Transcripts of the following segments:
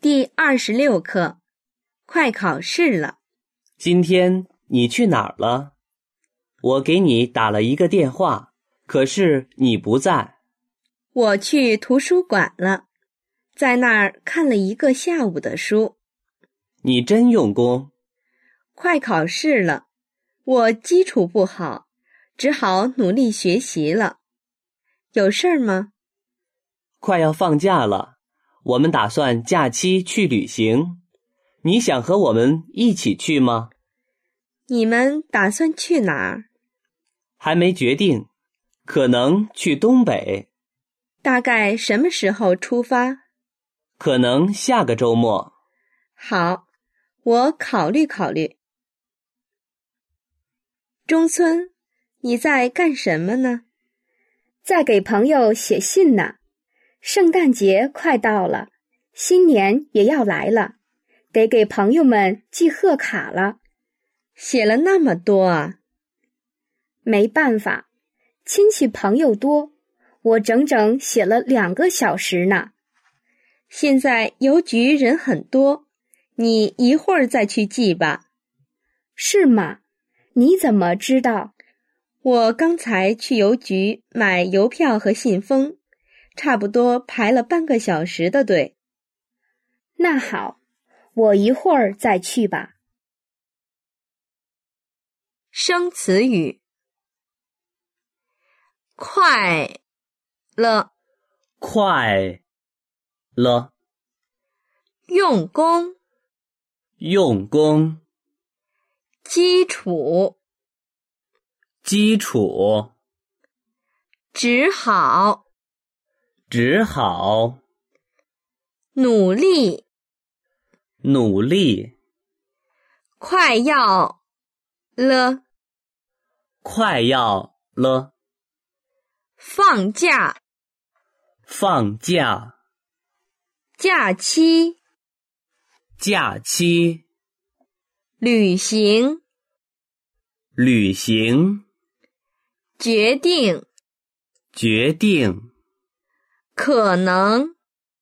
第26课，快考试了。 今天你去哪儿了？我给你打了一个电话，可是你不在。 我去图书馆了，在那儿看了一个下午的书。 你真用功。 快考试了，我基础不好，只好努力学习了。有事儿吗？ 快要放假了，我们打算假期去旅行。你想和我们一起去吗？ 你们打算去哪儿？ 还没决定，可能去东北。 大概什么时候出发？ 可能下个周末。 好，我考虑考虑。中村，你在干什么呢？ 在给朋友写信呢。圣诞节快到了，新年也要来了，得给朋友们寄贺卡了。 写了那么多啊？ 没办法，亲戚朋友多，我整整写了2个小时呢。 现在邮局人很多，你一会儿再去寄吧。 是吗？你怎么知道？ 我刚才去邮局买邮票和信封，差不多排了半个小时的队。 那好，我一会儿再去吧。 生词语：快了， 快了， 用功， 用功， 基础， 基础， 只好， 只好， 努力， 努力， 快要了， 快要了， 放假， 放假， 假期， 假期， 旅行， 旅行， 决定， 决定， 可能，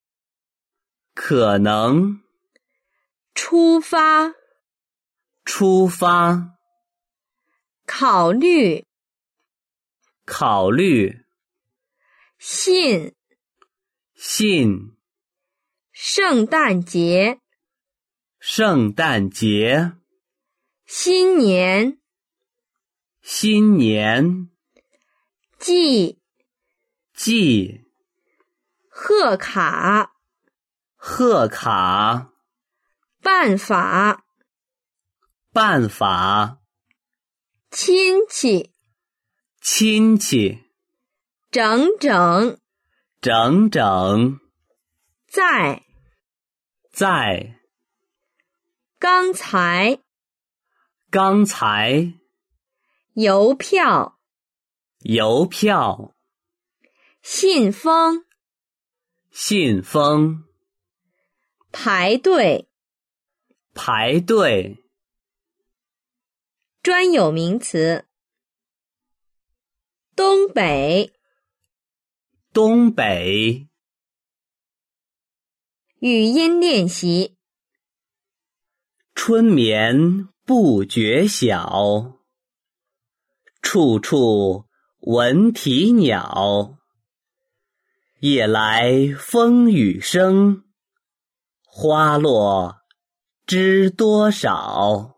可能， 出发， 出发， 考虑， 考虑， 信， 信， 圣诞节， 圣诞节， 新年， 新年， 寄， 寄， 贺卡， 贺卡， 办法， 办法， 亲戚， 亲戚， 整整， 整整， 在， 在， 刚才， 刚才， 邮票， 邮票， 信封， 信封， 排队， 排队， 专有名词，东北， 东北， 语音练习， 春眠不觉晓，处处闻啼鸟。夜来风雨声，花落知多少。